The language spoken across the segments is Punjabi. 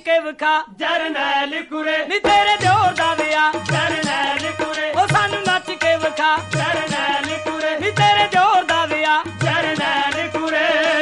ਕੇ ਵਿਖਾ ਜਰਨੈਲ ਕੁਰੇ ਨੀ ਤੇਰੇ ਦਿਓਰ ਦਾ ਵਿਆਹ ਜਰਨੈਲ ਕੁਰੇ ਉਹ ਸਾਨੂੰ ਨੱਚ ਕੇ ਵਿਖਾ ਜਰਨੈਲ ਕੁਰੇ ਨੀ ਤੇਰੇ ਦਿਓਰ ਦਾ ਵਿਆਹ ਜਰਨੈਲ ਕੁਰੇ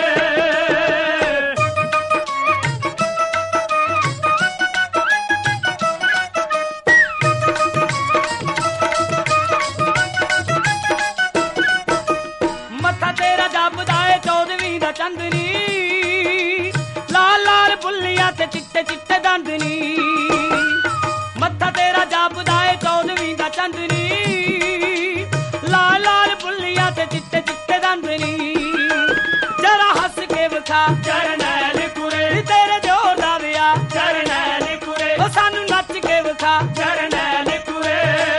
ਮੱਥਾ ਤੇਰਾ ਜਪਦਾ ਏ 14ਵੀਂ ਦਾ ਚੰਦਨੀ ਲਾਲ ਲਾਲ ਬੁੱਲੀਆਂ ਤੇ ਚਿੱਟੇ ਚਿੱਟੇ ਦੰਦ ਨੀ ਮੱਥਾ ਤੇਰਾ ਜਪਦਾ ਏ 14ਵੀਂ ਦਾ ਚੰਦਨੀ ਲਾਲ ਲਾਲ ਬੁੱਲੀਆਂ ਤੇ ਚਿੱਟੇ ਚਿੱਟੇ ਦੰਦ ਨੀ ਜਰਾ ਹੱਸ ਕੇ ਵਿਖਾ ਜਰਨੈਲ ਕੁਰੇ ਨੀ ਤੇਰੇ ਦਿਓਰ ਦਾ ਵਿਆਹ ਜਰਨੈਲ ਕੁਰੇ ਉਹ ਸਾਨੂੰ ਨੱਚ ਕੇ ਵਿਖਾ ਜਰਨੈਲ ਕੁਰੇ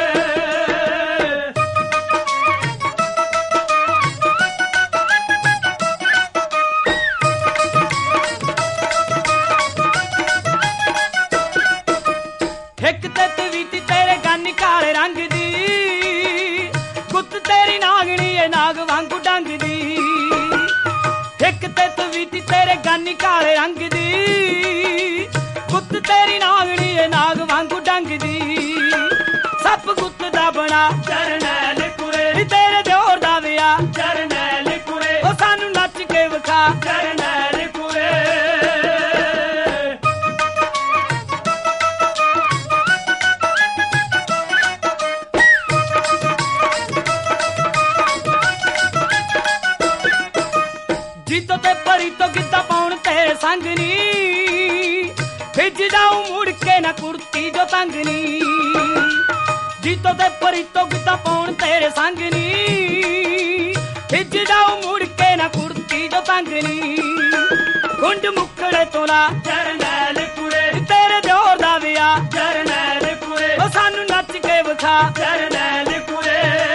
ਇੱਕ ਤੇ ਤਵੀਤੀ ਤੇਰੇ ਗੰਨ ਕਾਲੇ ਰੰਗ ਦੀ ਗੁੱਤ ਤੇਰੀ ਨਾਗਣੀ ਏ ਨਾਗ ਵਾਂਗੂ ਡੰਗ ਦੀ ਇੱਕ ਤੇ ਤਵੀਤੀ ਤੇਰੇ ਗੰਨ ਕਾਲੇ ਰੰਗ ਦੀ ਗੁੱਤ ਤੇਰੀ ਨਾਗਣੀ ਏ ਨਾਗ ਵਾਂਗੂ ਡੰਗ ਦੀ ਸੱਪ ਗੁੱਤ ਦਾ ਬਣਾ ਜਰਨੈਲ ਕੁਰੇ ਨੀ ਤੇਰੇ ਦਿਓਰ ਦਾ ਵਿਆਹ ਜਰਨੈਲ ਕੁਰੇ ਉਹ ਸਾਨੂੰ ਨੱਚ ਕੇ ਵਿਖਾ ਜਰਨੈਲ ਕੁਰੇ ਜੀਤੋ ਤੇ ਪਰੀ ਤੋਂ ਗਿੱਧਾ ਪਾਉਣ ਤੇ ਸੰਗ ਨੀ ਭਿੱਜ ਜਾਊ ਮੁੜ ਕੇ ਨਾ ਕੁੜਤੀ ਜੋ ਤੰਗ ਨੀ ਜੀਤੋ ਤੇ ਪਰੀ ਤੋਂ ਗਿੱਧਾ ਪਾਉਣ ਤੇਰੇ ਸੰਗ ਨੀ ਭਿੱਜ ਜਾਊ ਮੁੜ ਕੇ ਨਾ ਕੁੜਤੀ ਜੋ ਤੰਗ ਨੀ ਗੁੰਡ ਮੁੱਖੜੇ ਤੋਂ ਲਾ ਜਰਨੈਲ ਕੁਰੇ ਤੇਰੇ ਦਿਓਰ ਦਾ ਵਿਆਹ ਜਰਨੈਲ ਕੁਰੇ ਉਹ ਸਾਨੂੰ ਨੱਚ ਕੇ ਵਿਖਾ ਜਰਨੈਲ ਕੁਰੇ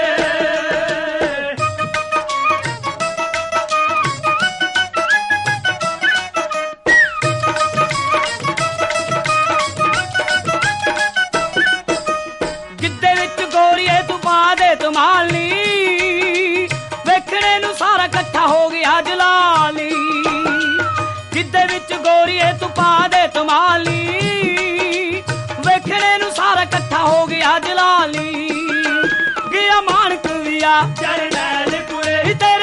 ਗਿੱਧੇ ਵਿੱਚ ਗੋਰੀਏ ਤੂੰ ਪਾ ਦੇ ਧਮਾਲ ਨੀ ਵੇਖਣੇ ਨੂੰ ਸਾਰਾ ਇਕੱਠਾ ਹੋ ਗਿਆ ਜਲਾਲੀ ਗਿੱਧੇ ਵਿੱਚ ਗੋਰੀਏ ਤੂੰ ਪਾ ਦੇ ਧਮਾਲ ਨੀ ਵੇਖਣੇ ਨੂੰ ਸਾਰਾ ਇਕੱਠਾ ਹੋ ਗਿਆ ਜਲਾਲੀ ਗਿਆ ਮਾਨਕ ਵਿਆ ਜਰਨੈਲ ਕੁਰੇ ਤੇਰੇ